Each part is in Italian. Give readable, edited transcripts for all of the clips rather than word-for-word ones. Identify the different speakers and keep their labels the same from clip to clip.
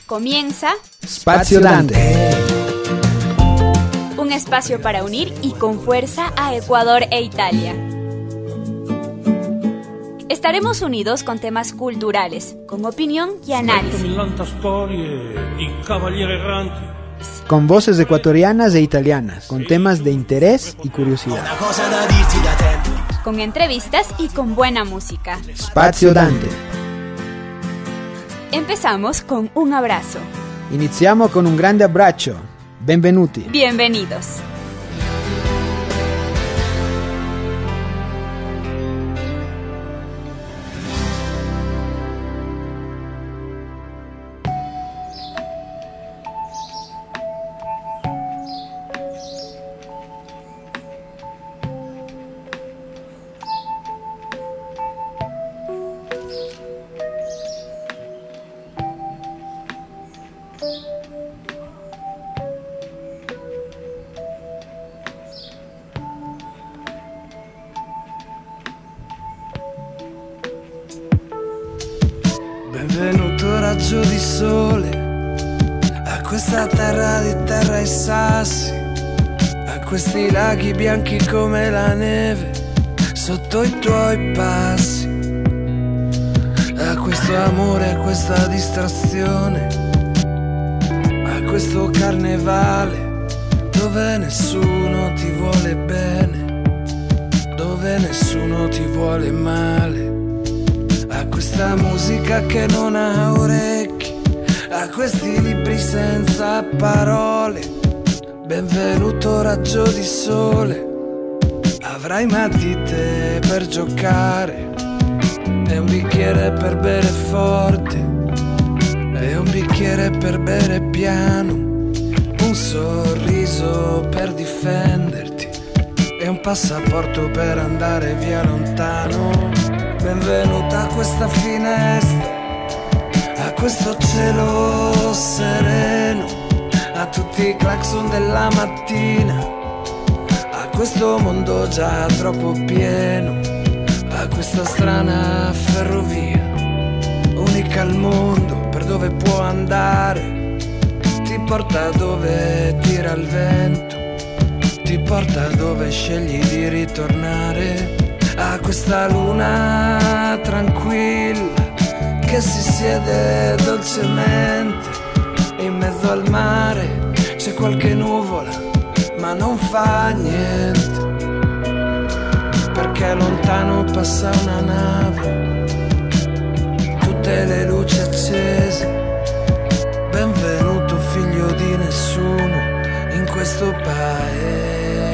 Speaker 1: Comienza
Speaker 2: Spazio Dante.
Speaker 1: Un espacio para unir y con fuerza a Ecuador e Italia. Estaremos unidos con temas culturales, con opinión y análisis.
Speaker 2: Con voces ecuatorianas e italianas, con temas de interés y curiosidad.
Speaker 1: Con entrevistas y con buena música.
Speaker 2: Spazio Dante.
Speaker 1: Empezamos con un abrazo.
Speaker 2: Iniziamo con un grande abbraccio. Benvenuti.
Speaker 1: Bienvenidos.
Speaker 3: Benvenuto raggio di sole a questa terra di terra e sassi, a questi laghi bianchi come la neve sotto i tuoi passi, a questo amore, a questa distrazione, a questo carnevale dove nessuno ti vuole bene, dove nessuno ti vuole male, a questa musica che non ha orecchi, a questi libri senza parole. Benvenuto raggio di sole, avrai matite per giocare e un bicchiere per bere forte e un bicchiere per bere piano, un sorriso per difenderti e un passaporto per andare via lontano. Benvenuta a questa finestra, a questo cielo sereno, a tutti i clacson della mattina, a questo mondo già troppo pieno, a questa strana ferrovia, unica al mondo per dove può andare, ti porta dove tira il vento, ti porta dove scegli di ritornare. A questa luna tranquilla che si siede dolcemente in mezzo al mare, c'è qualche nuvola ma non fa niente, perché lontano passa una nave, tutte le luci accese. Benvenuto figlio di nessuno in questo paese.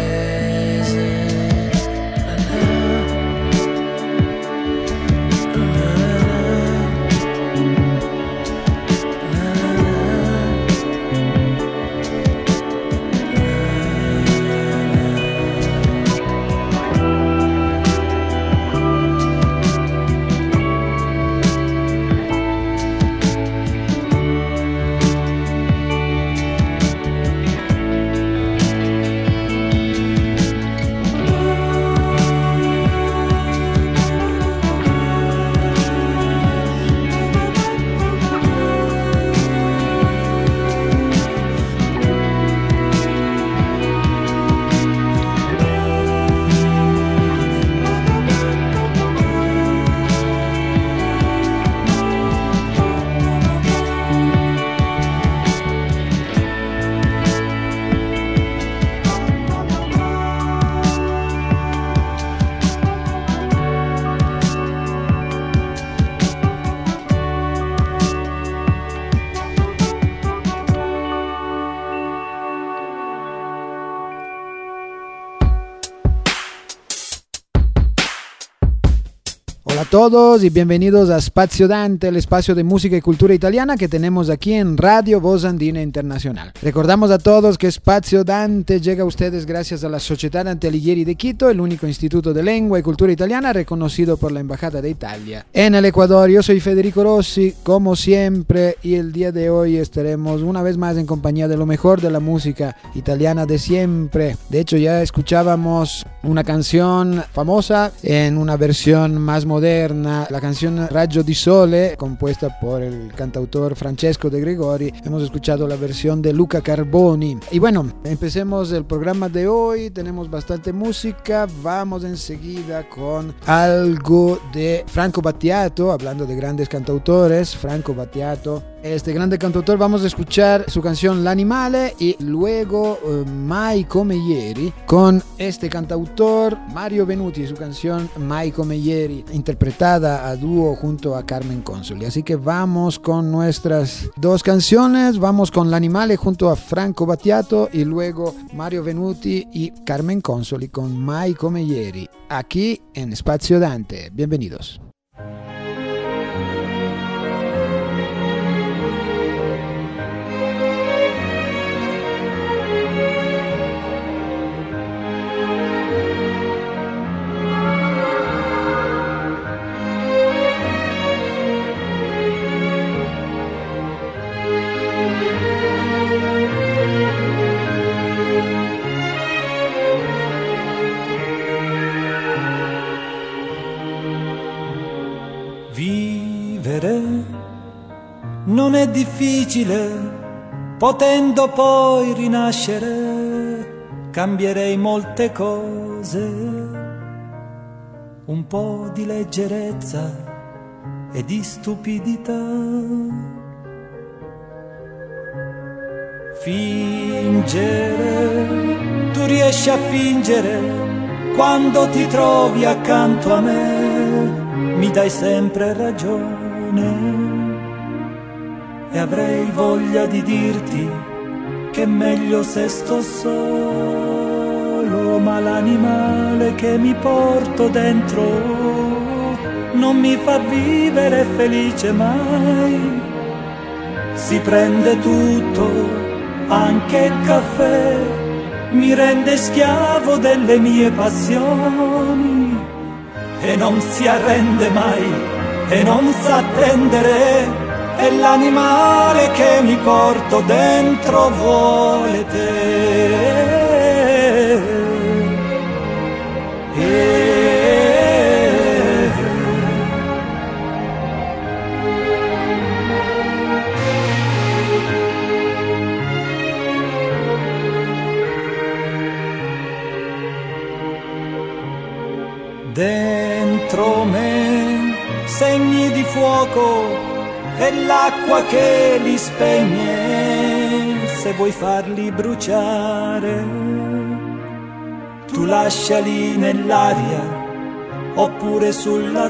Speaker 2: Hola a todos y bienvenidos a Spazio Dante, el espacio de música y cultura italiana que tenemos aquí en Radio Voz Andina Internacional. Recordamos a todos que Spazio Dante llega a ustedes gracias a la Società Dante Alighieri de Quito, el único instituto de lengua y cultura italiana reconocido por la Embajada de Italia en el Ecuador. Yo soy Federico Rossi, como siempre, y el día de hoy estaremos una vez más en compañía de lo mejor de la música italiana de siempre. De hecho, ya escuchábamos una canción famosa en una versión más moderna Eterna, la canción Raggio di Sole, compuesta por el cantautor Francesco De Gregori. Hemos escuchado la versión de Luca Carboni. Y bueno, empecemos el programa de hoy. Tenemos bastante música. Vamos enseguida con algo de Franco Battiato, hablando de grandes cantautores. Franco Battiato, este grande cantautor, vamos a escuchar su canción L'Animale y luego Mai come ieri con este cantautor Mario Venuti y su canción Mai come ieri, interpretada a dúo junto a Carmen Consoli. Así que vamos con nuestras dos canciones, vamos con L'Animale junto a Franco Battiato y luego Mario Venuti y Carmen Consoli con Mai come ieri, aquí en Spazio Dante. Bienvenidos.
Speaker 4: Non è difficile, potendo poi rinascere, cambierei molte cose, un po' di leggerezza e di stupidità. Fingere, tu riesci a fingere quando ti trovi accanto a me, mi dai sempre ragione. E avrei voglia di dirti che è meglio se sto solo, ma l'animale che mi porto dentro non mi fa vivere felice mai. Si prende tutto, anche il caffè, mi rende schiavo delle mie passioni e non si arrende mai e non sa attendere. E l'animale che mi porto dentro vuole te. Dentro me segni di fuoco e l'acqua che li spegne, se vuoi farli bruciare, tu lasciali nell'aria oppure sulla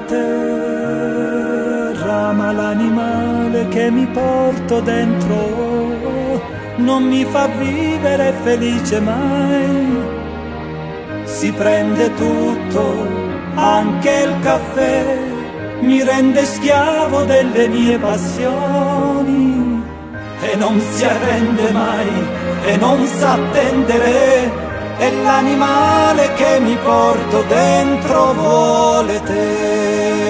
Speaker 4: terra, ma l'animale che mi porto dentro non mi fa vivere felice mai. Si prende tutto, anche il caffè, mi rende schiavo delle mie passioni e non si arrende mai e non sa attendere. E l'animale che mi porto dentro vuole te.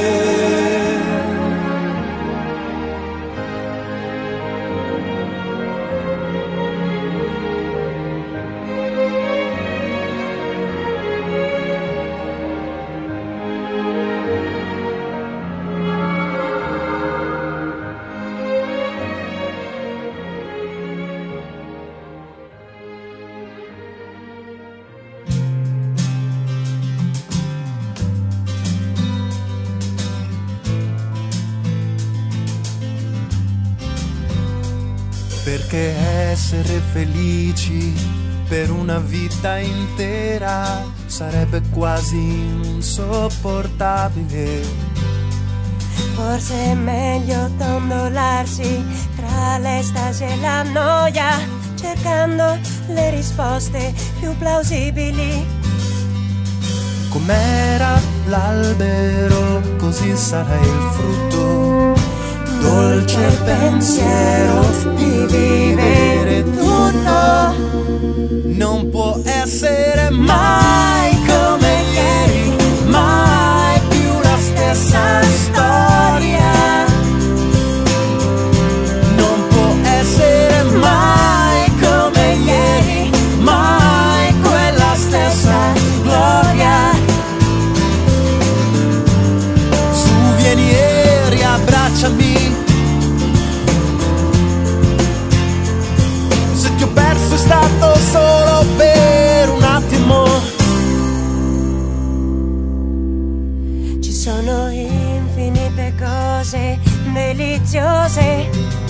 Speaker 3: Perché essere felici per una vita intera sarebbe quasi insopportabile.
Speaker 5: Forse è meglio dondolarsi tra l'estasi e la noia, cercando le risposte più plausibili.
Speaker 3: Com'era l'albero, così sarà il frutto. Dolce pensiero di vivere tutto. Non può essere mai come ieri, mai più la stessa storia. Non può essere mai come ieri, mai quella stessa gloria.
Speaker 5: cose deliziose,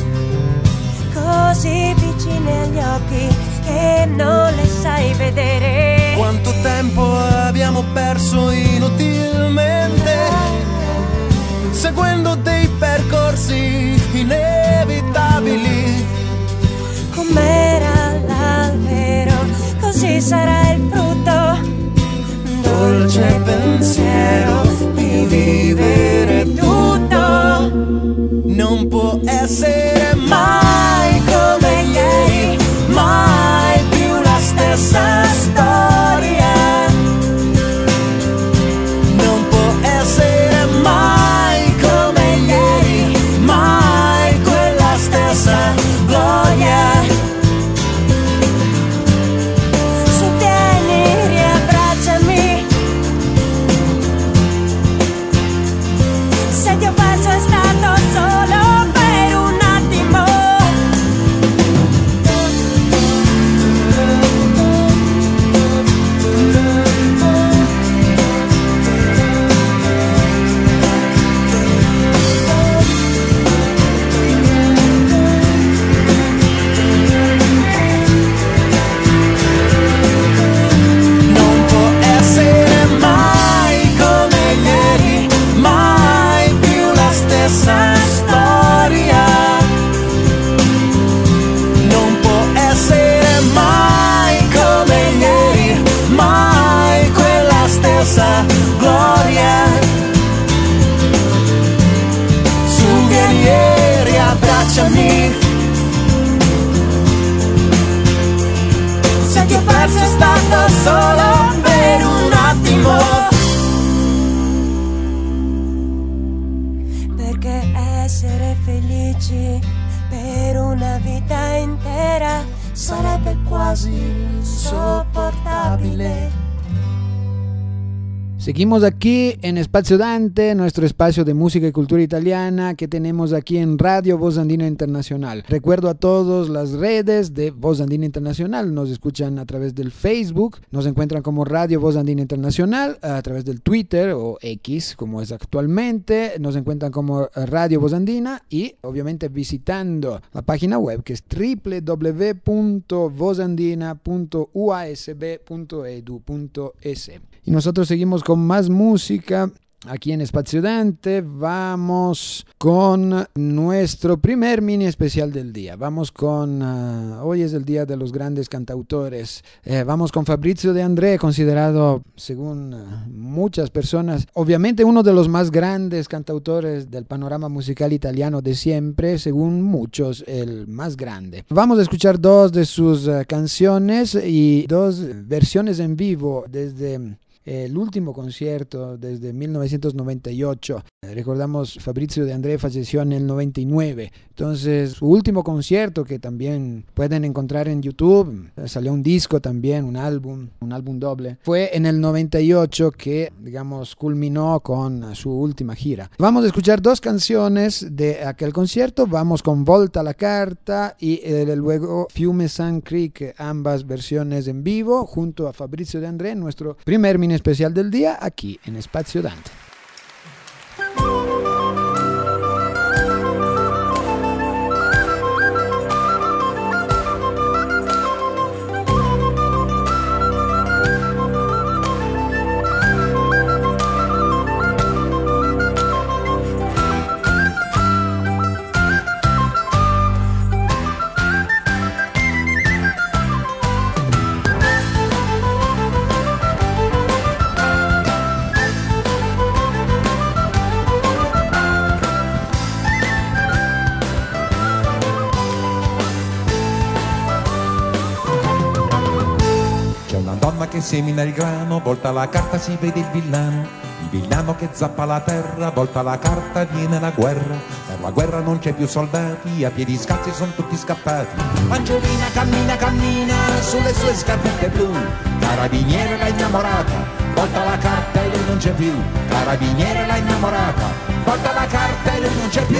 Speaker 5: così vicine agli occhi che non le sai vedere.
Speaker 3: Quanto tempo abbiamo perso inutilmente, seguendo dei percorsi inevitabili.
Speaker 5: Com'era l'albero, così sarà il frutto. Dolce pensiero di vivere tutto.
Speaker 3: Non può essere mai come ieri, mai più la stessa storia. Non può essere mai come ieri, mai quella stessa gloria.
Speaker 5: Su, vieni, riabbracciami. Se ti ho perso è stato solo per un attimo.
Speaker 3: Non può essere mai come ieri, mai più la stessa storia. Non può essere mai come ieri, mai quella stessa gloria. Su, vieni e riabbracciami. Se ti ho perso è stato solo per un attimo.
Speaker 5: Perché essere felici per una vita intera sarebbe quasi insopportabile.
Speaker 2: Seguimos aquí en Espacio Dante, nuestro espacio de música y cultura italiana que tenemos aquí en Radio Voz Andina Internacional. Recuerdo a todos las redes de Voz Andina Internacional. Nos escuchan a través del Facebook, nos encuentran como Radio Voz Andina Internacional, a través del Twitter o X, como es actualmente. Nos encuentran como Radio Voz Andina y obviamente visitando la página web que es www.vozandina.uasb.edu.es. Y nosotros seguimos con más música aquí en Espacio Dante. Vamos con nuestro primer mini especial del día. Vamos con, hoy es el día de los grandes cantautores. Vamos con Fabrizio De André, considerado, según muchas personas, obviamente uno de los más grandes cantautores del panorama musical italiano de siempre, según muchos, el más grande. Vamos a escuchar dos de sus canciones y dos versiones en vivo desde el último concierto desde 1998. Recordamos, Fabrizio De André falleció en el 99. Entonces, su último concierto, que también pueden encontrar en YouTube, salió un disco también, un álbum doble, fue en el 98 que, digamos, culminó con su última gira. Vamos a escuchar dos canciones de aquel concierto. Vamos con Volta la Carta y luego Fiume San Creek, ambas versiones en vivo, junto a Fabrizio De André, nuestro primer mini especial del día aquí en Espacio Dante.
Speaker 6: Che semina il grano, volta la carta si vede il villano che zappa la terra, volta la carta viene la guerra, per la guerra non c'è più soldati, a piedi scalzi sono tutti scappati. Angiolina cammina sulle sue scarpette blu, carabiniere l'ha innamorata, volta la carta e lui non c'è più, carabiniere l'ha innamorata, volta la carta e lui non c'è più.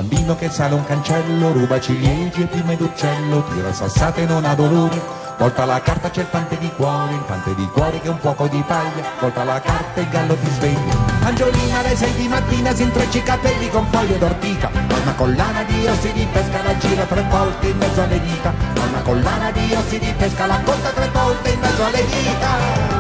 Speaker 6: bambino che sale un cancello, ruba ciliegi e piume d'uccello, tira sassate e non ha dolore. Volta la carta c'è il fante di cuore che è un fuoco di paglia, volta la carta e il gallo ti sveglia. Angiolina alle 6 di mattina si intreccia i capelli con foglie d'ortica, ha una collana di ossi di pesca, la gira 3 volte in mezzo alle dita, ha una collana di ossi di pesca, la conta 3 volte in mezzo alle dita.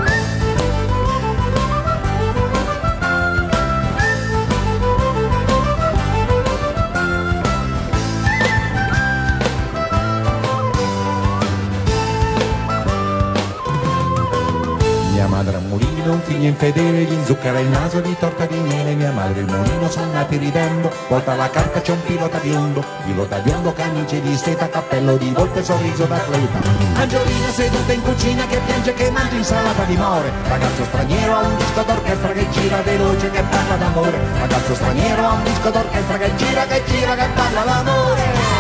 Speaker 6: Mia madre al mulino, un figlio infedele, gli inzucchera il naso di torta di miele. Mia madre e il mulino sono nati ridendo, volta la carta c'è un pilota biondo, camicie di seta, cappello di volpe, sorriso d'atleta. Angiolina seduta in cucina che piange, che mangia insalata di more. Ragazzo straniero ha un disco d'orchestra che gira veloce, che parla d'amore. Ragazzo straniero ha un disco d'orchestra che gira, che parla d'amore.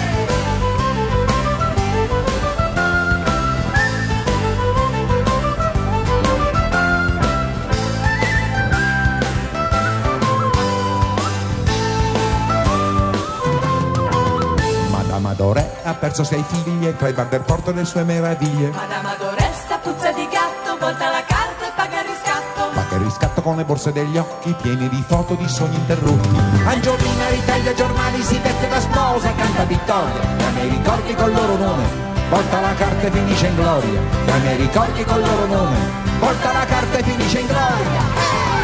Speaker 6: Adore ha perso 6 figlie tra i bar del porto e le sue meraviglie.
Speaker 5: Madame Adoressa, puzza di gatto, volta la carta e paga il riscatto.
Speaker 6: Paga il riscatto con le borse degli occhi pieni di foto di sogni interrotti. Angiolina ritaglia giornali, si veste da sposa, canta vittoria, e a miei ricordi col loro nome. Volta la carta e finisce in gloria, e a miei ricordi col loro nome. Volta la carta e finisce in gloria.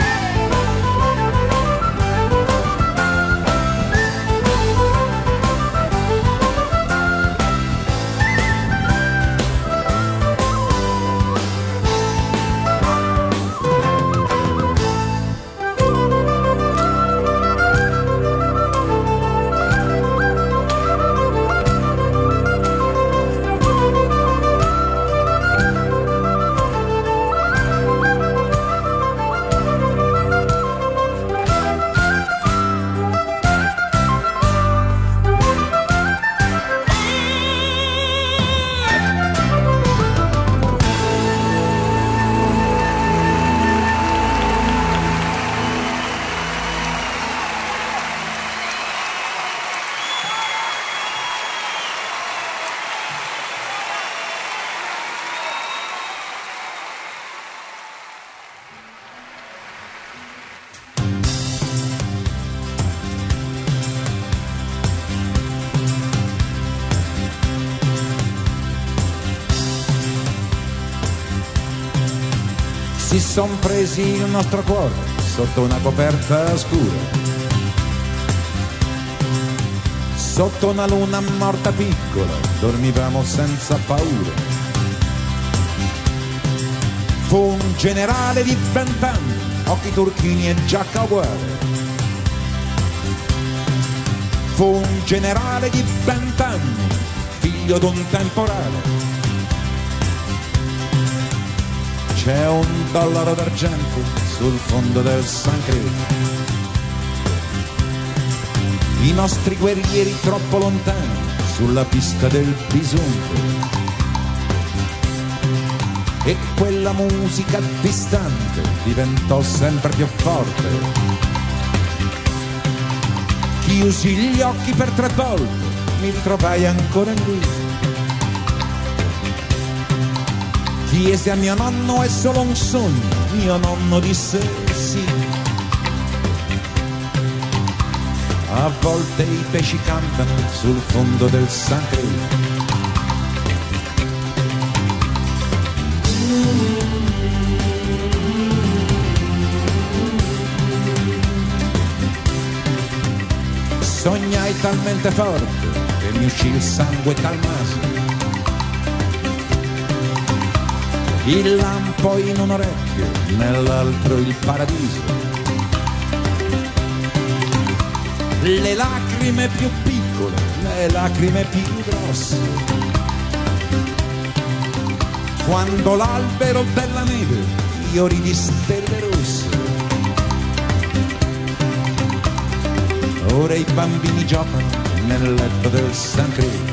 Speaker 6: Si son presi il nostro cuore sotto una coperta scura, sotto una luna morta piccola, dormivamo senza paura. Fu un generale di 20 anni, occhi turchini e giacca uguale. Fu un generale di 20 anni, figlio d'un temporale. C'è un dollaro d'argento sul fondo del San Credo. I nostri guerrieri troppo lontani sulla pista del bisonte. E quella musica distante diventò sempre più forte. Chiusi gli occhi per 3 volte, mi ritrovai ancora in lui. Chiese a mio nonno è solo un sogno, mio nonno disse sì. A volte i pesci cantano sul fondo del San Credo. Sognai talmente forte che mi uscì il sangue dal naso. Il lampo in un orecchio, nell'altro il paradiso. Le lacrime più piccole, le lacrime più grosse. Quando l'albero della neve fiori di stelle rosse. Ora i bambini giocano nel letto del San Credo.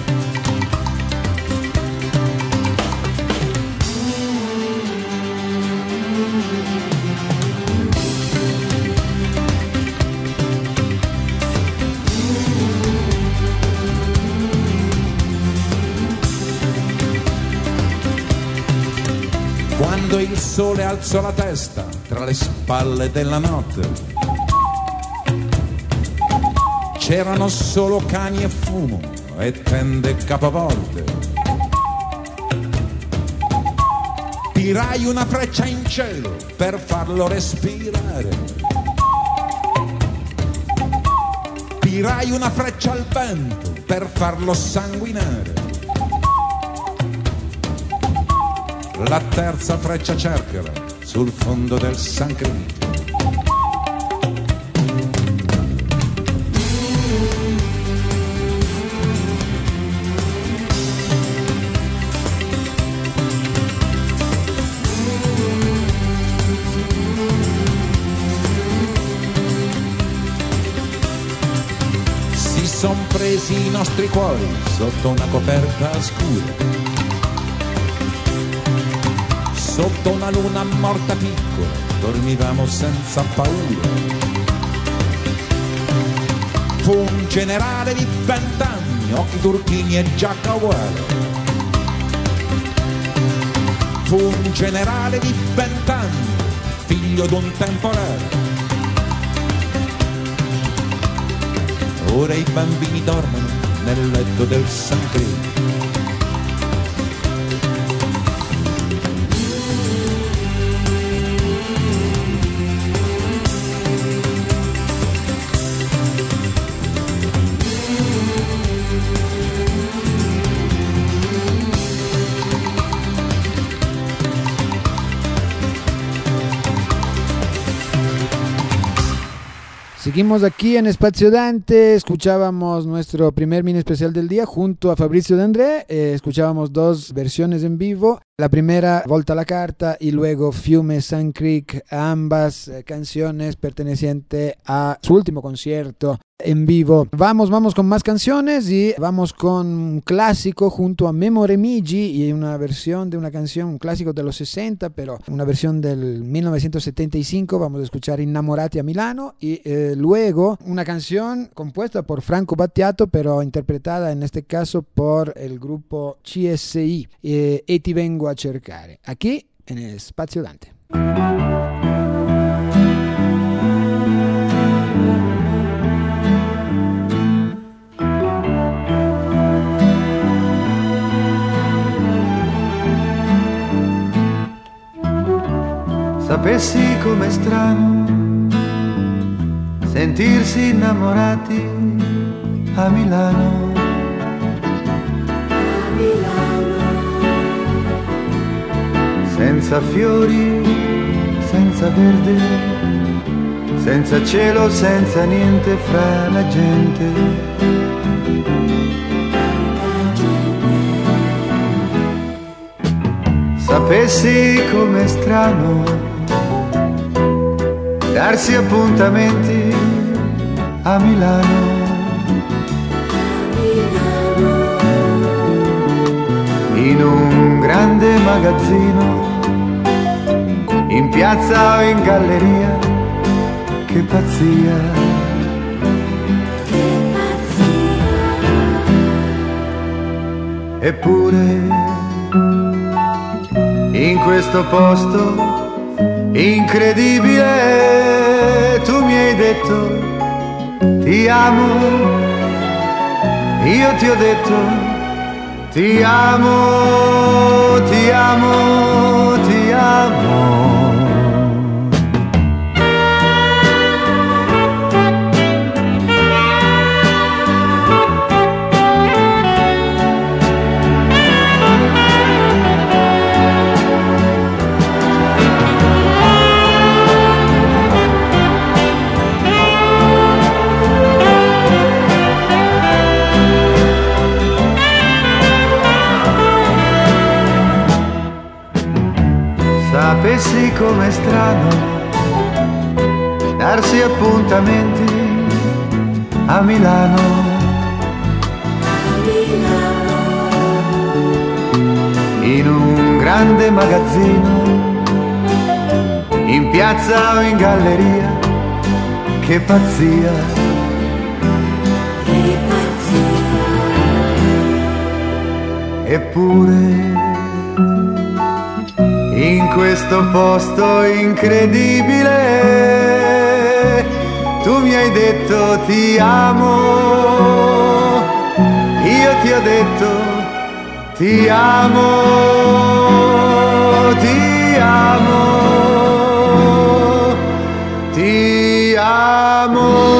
Speaker 6: il sole alzò la testa tra le spalle della notte. C'erano solo cani e fumo e tende capovolte. Tirai una freccia in cielo per farlo respirare. Tirai una freccia al vento per farlo sanguinare. La terza freccia cercherà sul fondo del San Cristo. Si son presi i nostri cuori sotto una coperta scura, sotto una luna morta piccola, dormivamo senza paura. Fu un generale di 20 anni, occhi turchini e giacca uguale. Fu un generale di 20 anni, figlio d'un temporale. Ora i bambini dormono nel letto del San Cristo.
Speaker 2: Seguimos aquí en Espacio Dante, escuchábamos nuestro primer mini especial del día junto a Fabrizio De André, escuchábamos dos versiones en vivo, la primera Volta la Carta y luego Fiume San Creek, ambas canciones pertenecientes a su último concierto en vivo. Vamos con más canciones y vamos con un clásico junto a Memo Remigi y una versión de una canción, un clásico de los 60, pero una versión del 1975. Vamos a escuchar Innamorati a Milano y luego una canción compuesta por Franco Battiato, pero interpretada en este caso por el grupo CSI, E ti vengo a cercare, aquí en Spazio Dante.
Speaker 3: Sapessi com'è strano sentirsi innamorati a Milano. Senza fiori, senza verde, senza cielo, senza niente fra la gente. Sapessi com'è strano darsi appuntamenti a Milano. In un grande magazzino, in piazza o in galleria, che pazzia. Eppure in questo posto incredibile tu mi hai detto ti amo, io ti ho detto ti amo, ti amo, ti amo. Sapessi com'è strano darsi appuntamenti a Milano. In un grande magazzino, in piazza o in galleria, che pazzia. Che pazzia. in questo posto incredibile. Tu mi hai detto ti amo, io ti ho detto ti amo, ti amo, ti amo.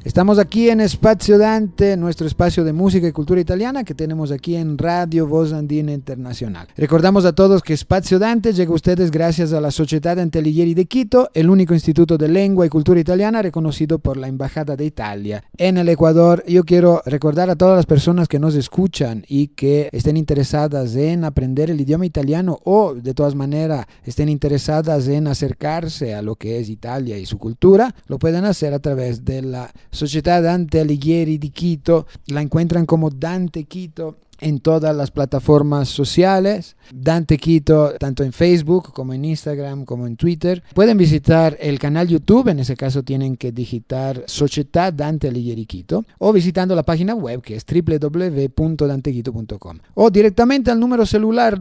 Speaker 2: Estamos aquí en Espacio Dante, nuestro espacio de música y cultura italiana que tenemos aquí en Radio Voz Andina Internacional. Recordamos a todos que Espacio Dante llega a ustedes gracias a la Società Dante Alighieri de Quito, el único instituto de lengua y cultura italiana reconocido por la Embajada de Italia en el Ecuador. Yo quiero recordar a todas las personas que nos escuchan y que estén interesadas en aprender el idioma italiano o de todas maneras estén interesadas en acercarse a lo que es Italia y su cultura, lo pueden hacer a través de la Società Dante Alighieri di Quito. La encuentran como Dante Quito en todas las plataformas sociales. Dante Quito, tanto en Facebook como en Instagram como en Twitter. Pueden visitar el canal YouTube, en ese caso tienen que digitar Società Dante Alighieri Quito, o visitando la página web que es www.dantequito.com, o directamente al número celular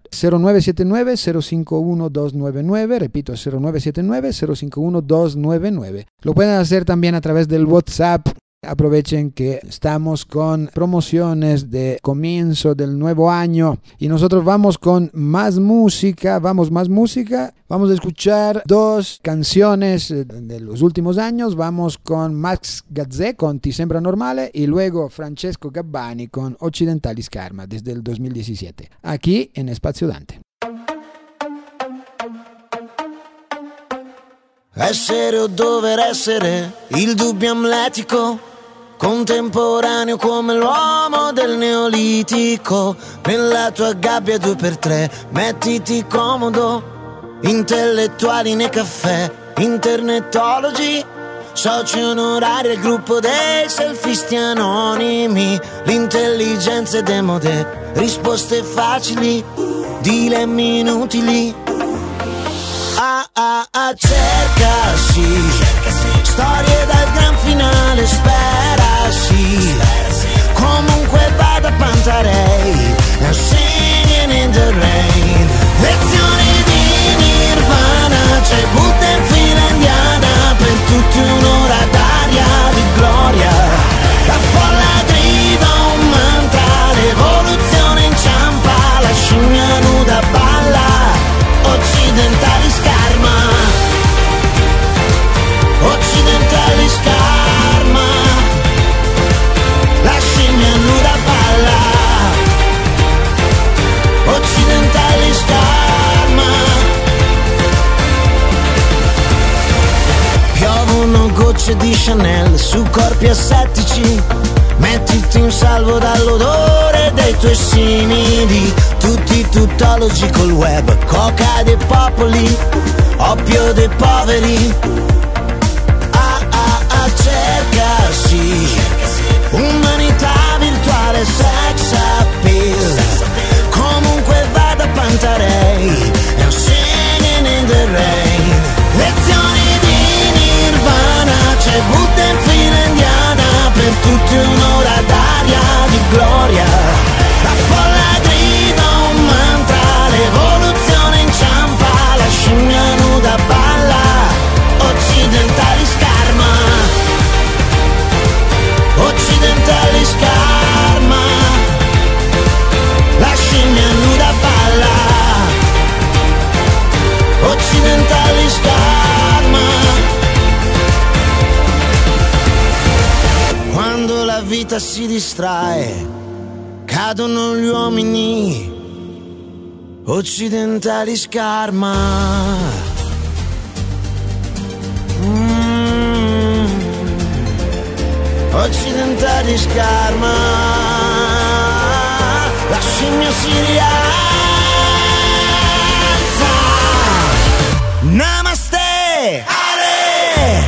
Speaker 2: 0979-051-299, repito, 0979-051-299. Lo pueden hacer también a través del WhatsApp. Aprovechen que estamos con promociones de comienzo del nuevo año y nosotros vamos con más música, vamos a escuchar dos canciones de los últimos años. Vamos con Max Gazzè con Ti Sembra Normale y luego Francesco Gabbani con Occidentalis Karma desde el 2017, aquí en Espacio Dante.
Speaker 7: Essere o dover essere, il dubbio amletico, contemporaneo come l'uomo del Neolitico. Nella tua gabbia 2x3, mettiti comodo, intellettuali nei caffè, internetologi, soci onorari al gruppo dei selfisti anonimi. L'intelligenza è demode, risposte facili, dilemmi inutili. Cercasi, storie dal gran finale, sperasi, comunque vada Pantarei, and singing in the rain. Lezioni di Nirvana, c'è Buddha in fila indiana, per tutti un'ora d'aria di gloria. La folla grida un mantra, l'evoluzione inciampa, la scimmia nuda balla, occidentali scarma, occidentali scarma, la scimmia nuda balla, occidentali scarma. Piovono gocce di Chanel su corpi assettici, mettiti in salvo dall'odore dei tuoi simili. Tutti tuttologi col web, coca dei popoli, oppio dei poveri. Cercasi, umanità virtuale, sex appeal, comunque vada Pantarei, and singing in the rain. Lezioni di Nirvana, c'è Buddha in fila indiana, per tutti un'ora d'aria di gloria. La folla grida un mantra, l'evoluzione inciampa, la scimmia nuda balla, occidentali scarma, occidentali scarma, la scimmia nuda balla, occidentali scarma. Quando la vita si distrae, cadono gli uomini, occidentali scarma. Occidentali scarma, la scimmia si rialza. Namaste, Ale.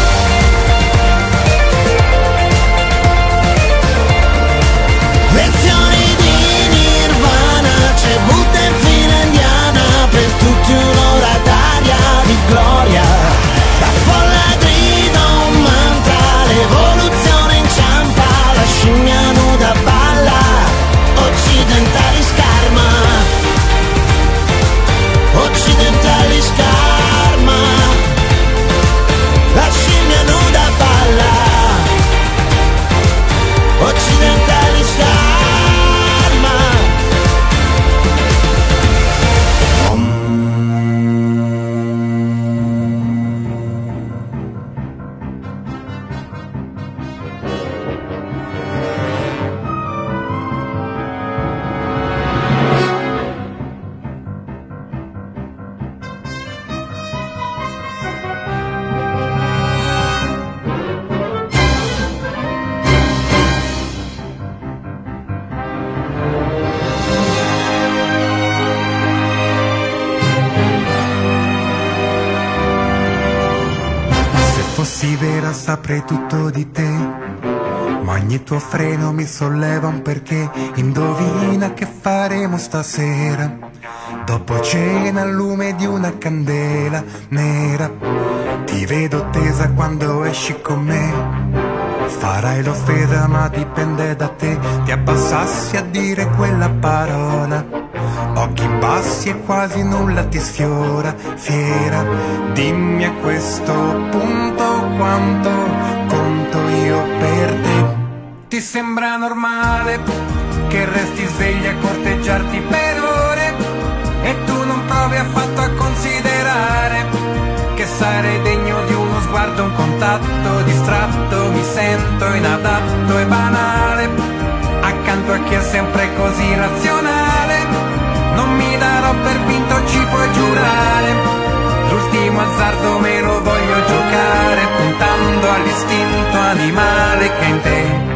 Speaker 7: Lezioni di Nirvana, c'è Buddha in fila indiana, per tutti un'ora d'aria di gloria. La folla grida un mantra, l'evoluzione inciampa, la scimmia nuda balla, occidentali scarma.
Speaker 3: fossi vera saprei tutto di te, ma ogni tuo freno mi solleva un perché. Indovina che faremo stasera, dopo cena al lume di una candela nera. Ti vedo tesa quando esci con me, farai l'offesa ma dipende da te. Ti abbassassi a dire quella parola, occhi bassi e quasi nulla ti sfiora. Fiera, dimmi a questo punto quanto conto io per te. Ti sembra normale che resti sveglia a corteggiarti per ore e tu non provi affatto a considerare che sarei degno di uno sguardo, un contatto distratto. Mi sento inadatto e banale accanto a chi è sempre così razionale. Non mi darò per vinto, ci puoi giurare, l'ultimo azzardo me lo voglio giocare, puntando all'istinto animale che è in te.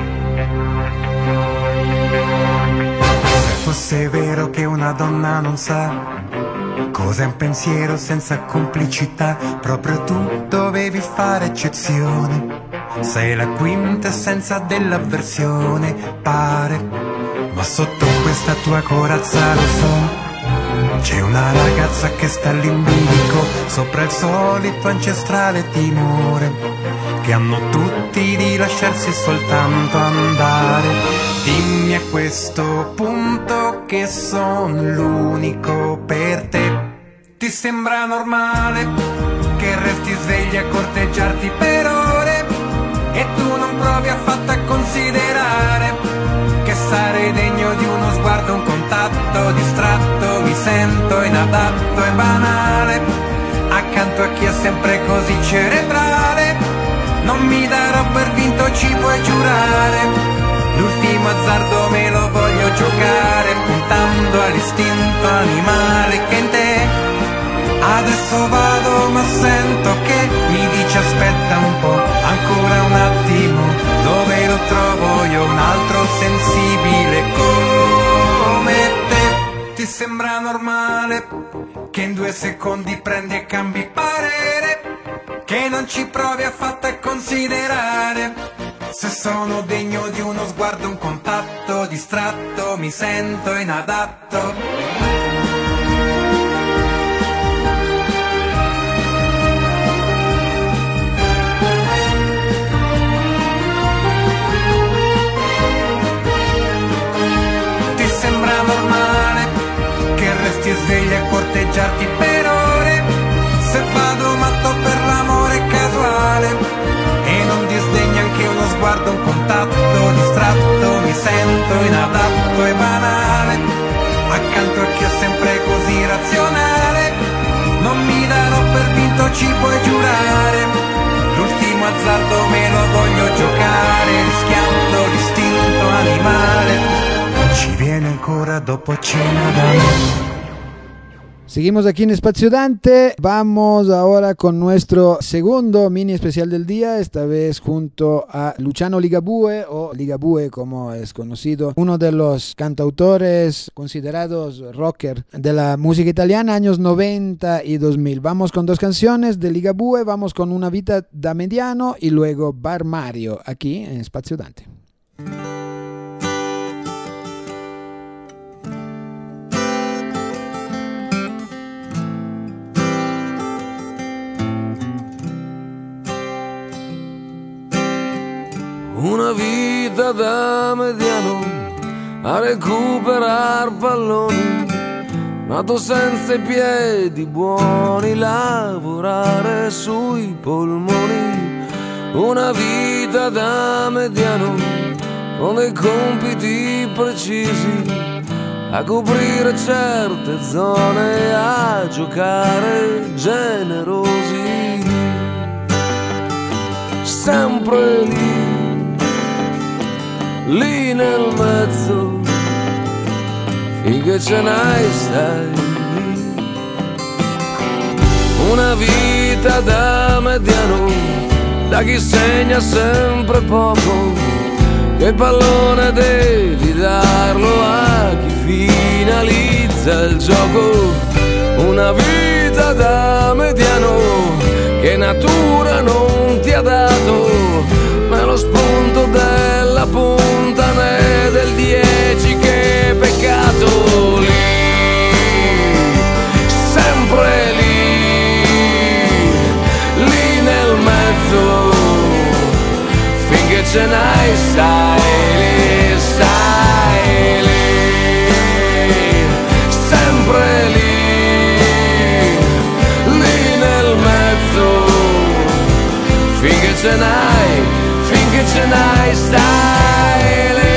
Speaker 3: Se fosse vero che una donna non sa cos'è un pensiero senza complicità, proprio tu dovevi fare eccezione. Sei la quintessenza dell'avversione, pare. Ma sotto questa tua corazza, lo so, c'è una ragazza che sta all'imbilico, sopra il solito ancestrale timore che hanno tutti di lasciarsi soltanto andare. Dimmi a questo punto che sono l'unico per te. Ti sembra normale che resti sveglia a corteggiarti per ore e tu non provi affatto a considerare che sarei degno di uno sguardo, un contatto distratto. Mi sento inadatto e banale accanto a chi è sempre così cerebrale. Non mi darò per vinto, ci puoi giurare, l'ultimo azzardo me lo voglio giocare, puntando all'istinto animale che è in te. Adesso vado ma sento che mi dice aspetta un po', ancora un attimo, dove lo trovo io un altro sensibile come te. Ti sembra normale che in 2 secondi prendi e cambi parere, che non ci provi affatto a considerare se sono degno di uno sguardo, un contatto distratto. Mi sento inadatto. Ti svegli a corteggiarti per ore, se vado matto per l'amore casuale e non disdegno anche uno sguardo, un contatto distratto. Mi sento inadatto e banale accanto a chi è sempre così razionale. Non mi darò per vinto, ci puoi giurare, l'ultimo azzardo me lo voglio giocare, rischiando l'istinto animale. Ci viene ancora dopo cena da me.
Speaker 2: Seguimos aquí en Espacio Dante, vamos ahora con nuestro segundo mini especial del día, esta vez junto a Luciano Ligabue, o Ligabue como es conocido, uno de los cantautores considerados rocker de la música italiana, años 90 y 2000. Vamos con 2 canciones de Ligabue, vamos con Una vita da mediano y luego Bar Mario, aquí en Espacio Dante.
Speaker 8: Una vita da mediano a recuperar palloni, nato senza i piedi buoni, lavorare sui polmoni. Una vita da mediano con dei compiti precisi, a coprire certe zone, a giocare generosi, sempre lì nel mezzo, finché ce n'hai stai lì. Una vita da mediano, da chi segna sempre poco, che il pallone devi darlo a chi finalizza il gioco. Una vita da mediano, che natura non ti ha dato, ce n'hai, stai lì, sempre lì nel mezzo, finché ce n'hai, stai lì.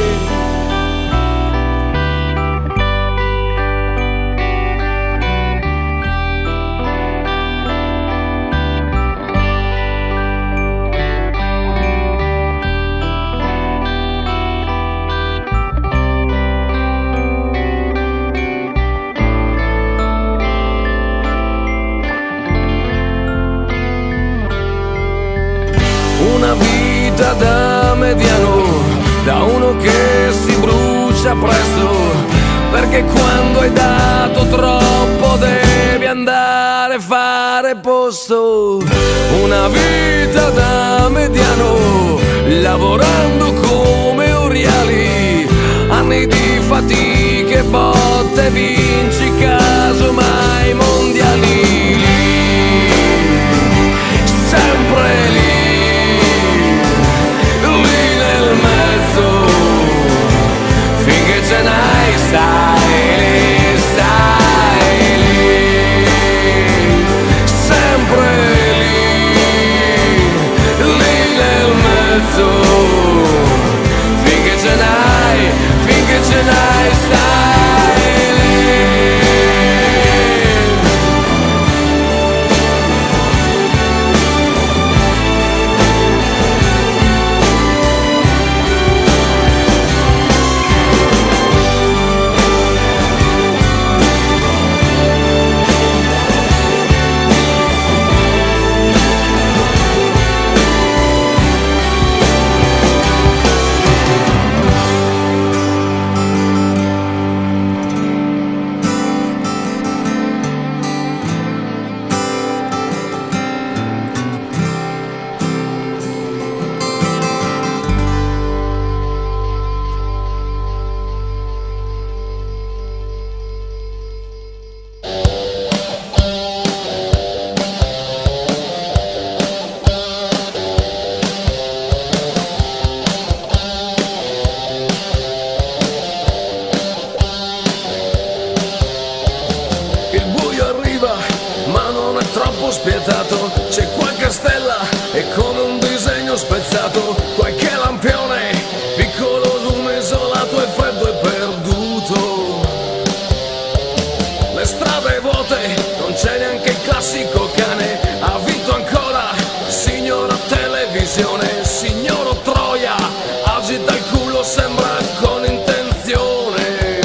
Speaker 8: Una vita da mediano, da uno che si brucia presto, perché quando hai dato troppo devi andare a fare posto. Una vita da mediano, lavorando come oriali, anni di fatiche, botte, vinci casomai mondiali, sempre lì nel mezzo, finché ce n'hai, stai lì, sempre lì nel mezzo, finché ce n'hai, stai lì. Spietato, c'è qualche stella e come un disegno spezzato, qualche lampione, piccolo lume isolato e freddo e perduto. Le strade vuote, non c'è neanche il classico cane, ha vinto ancora, signora televisione, signoro Troia, agita il culo, sembra con intenzione.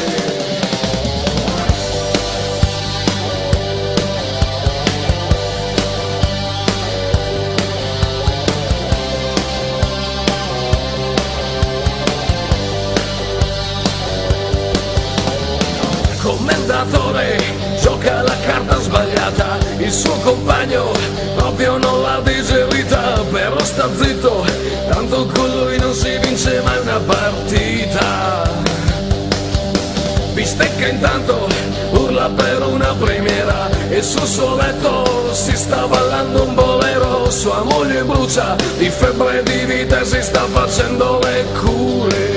Speaker 8: Commendatore, gioca la carta sbagliata, il suo compagno proprio non l'ha digerita, però sta zitto, tanto con lui non si vince mai una partita. Bistecca intanto, urla per una premiera e sul suo letto si sta ballando un bolero, sua moglie brucia di febbre e di vita e si sta facendo le cure.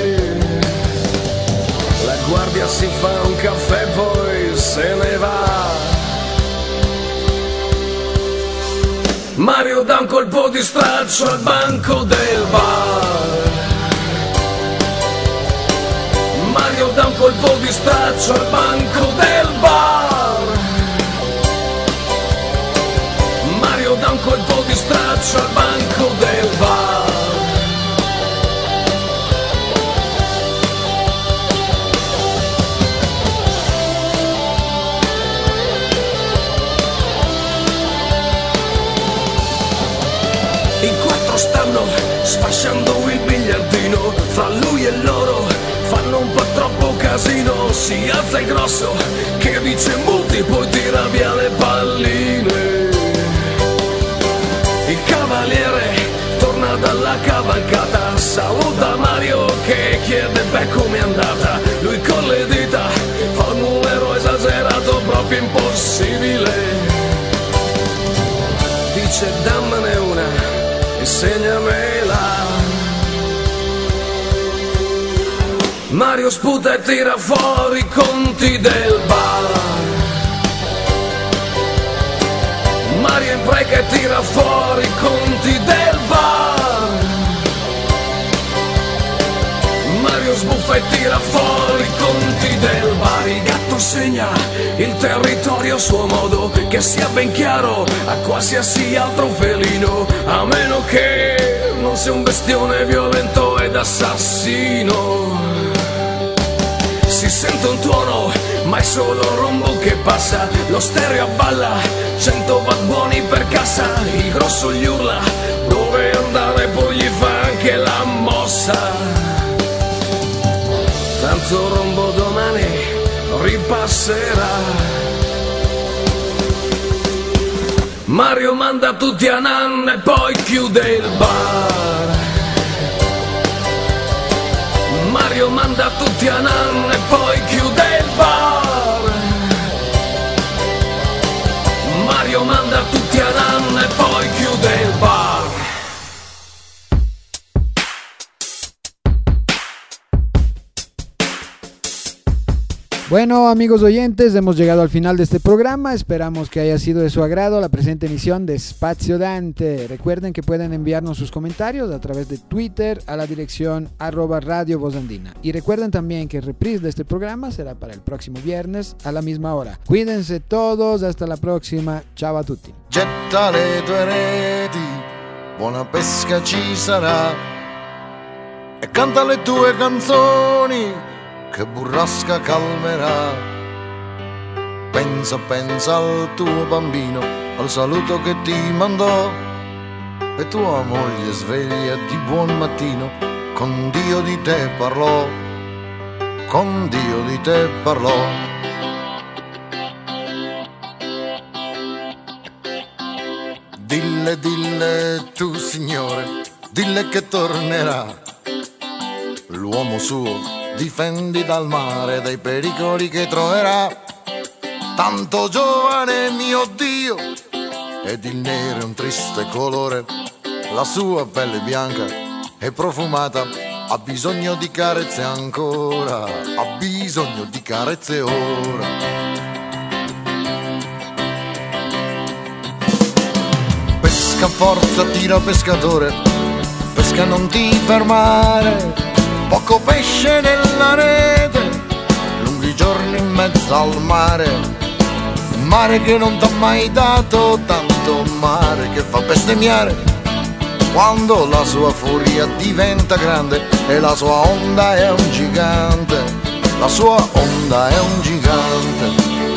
Speaker 8: La guardia si fa un caffè poi se ne va. Mario dà un colpo di straccio al banco del bar. Mario dà un colpo di straccio al banco del bar. Mario dà un colpo di straccio al banco del bar. Stanno sfasciando il biliardino, fra lui e loro fanno un po' troppo casino, si alza il grosso che dice multi poi tira via le palline. Il cavaliere torna dalla cavalcata, saluta Mario che chiede beh com'è andata, lui con le dita fa un numero esagerato proprio impossibile, dice dammene una e segnamela. Mario sputa e tira fuori i conti del bar. Mario impreca e tira fuori i conti del bar. Mario sbuffa e tira fuori i conti del bar. Il gatto segna il territorio a suo modo, che sia ben chiaro a qualsiasi altro felino, a meno che non sia un bestione violento ed assassino. Si sente un tuono, ma è solo un rombo che passa. Lo stereo abballa, 100 watt buoni per cassa. Il grosso gli urla, dove andare poi gli fa anche la mossa. Tanto rombo domani ripasserà. Mario manda tutti a nanna e poi chiude il bar. Mario manda tutti a nanna e poi chiude il bar. Mario manda tutti a nanna e poi chiude il bar.
Speaker 2: Bueno, amigos oyentes, hemos llegado al final de este programa. Esperamos que haya sido de su agrado la presente emisión de Spazio Dante. Recuerden que pueden enviarnos sus comentarios a través de Twitter a la dirección @Radio Voz Andina. Y recuerden también que el reprise de este programa será para el próximo viernes a la misma hora. Cuídense todos, hasta la próxima. Ciao a tutti.
Speaker 9: Getta le tue reti, buona pesca ci sarà, e canta le tue canzoni che burrasca calmerà. Pensa, pensa al tuo bambino, al saluto che ti mandò, e tua moglie sveglia di buon mattino, con Dio di te parlò, con Dio di te parlò. Dille, dille tu signore, dille che tornerà, l'uomo suo difendi dal mare, dai pericoli che troverà. Tanto giovane mio Dio, ed il nero è un triste colore, la sua pelle bianca e profumata, ha bisogno di carezze ancora, ha bisogno di carezze ora. Pesca forza, tira pescatore, pesca non ti fermare, poco pesce nella rete, lunghi giorni in mezzo al mare, mare che non t'ha mai dato tanto, mare che fa bestemmiare quando la sua furia diventa grande, e la sua onda è un gigante, la sua onda è un gigante.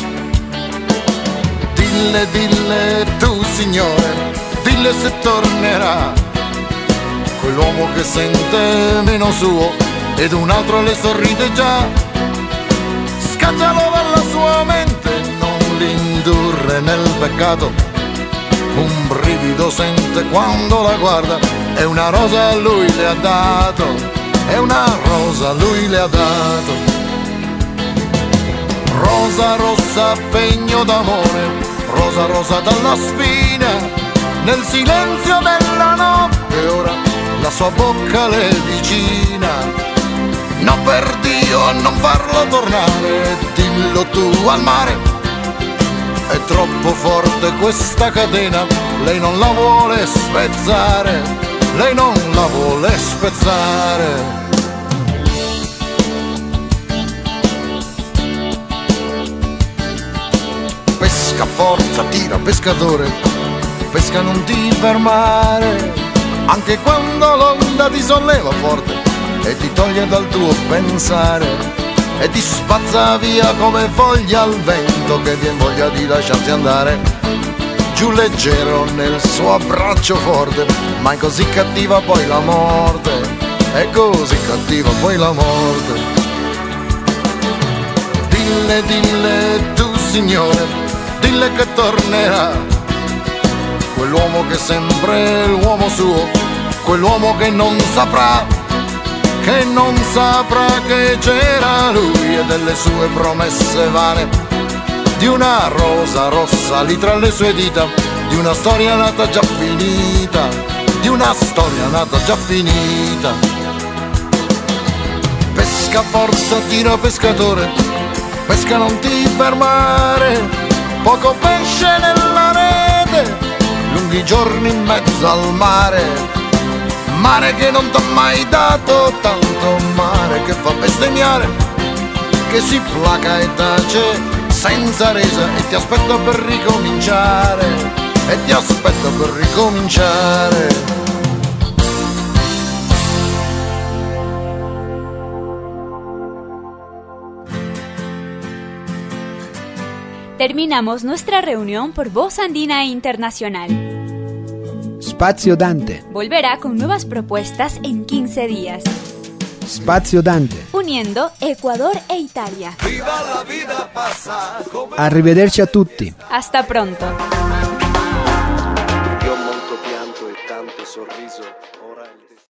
Speaker 9: Dille, dille tu signore, dille se tornerà, quell'uomo che sente meno suo ed un altro le sorride già. Scaccialo dalla sua mente, non l'indurre nel peccato, un brivido sente quando la guarda, è una rosa lui le ha dato, è una rosa lui le ha dato. Rosa rossa pegno d'amore, rosa rosa dalla spina, nel silenzio della notte ora la sua bocca le vicina. No, per Dio, a non farlo tornare, dillo tu al mare, è troppo forte questa catena, lei non la vuole spezzare, lei non la vuole spezzare. Pesca forza, tira pescatore, pesca non ti fermare, anche quando l'onda ti solleva forte e ti toglie dal tuo pensare e ti spazza via come foglia al vento che vien voglia di lasciarti andare. Giù leggero nel suo abbraccio forte, ma è così cattiva poi la morte, è così cattiva poi la morte. Dille, dille tu signore, dille che tornerà, quell'uomo che sempre è l'uomo suo, quell'uomo che non saprà che c'era lui e delle sue promesse vane, di una rosa rossa lì tra le sue dita, di una storia nata già finita, di una storia nata già finita. Pesca pesca forza, tira pescatore, pesca non ti fermare, poco pesce nella rete, lunghi giorni in mezzo al mare, mare che non t'ha mai dato tanto, mare che fa bestemmiare, che si placa e tace senza resa e ti aspetta per ricominciare, e ti aspetta per ricominciare.
Speaker 1: Terminamos nuestra reunión por Voz Andina Internacional.
Speaker 2: Spazio Dante.
Speaker 1: Volverá con nuevas propuestas en 15 días.
Speaker 2: Spazio Dante.
Speaker 1: Uniendo Ecuador e Italia.
Speaker 2: Arrivederci a tutti.
Speaker 1: Hasta pronto.
Speaker 10: Io ho molto pianto e tanto sorriso.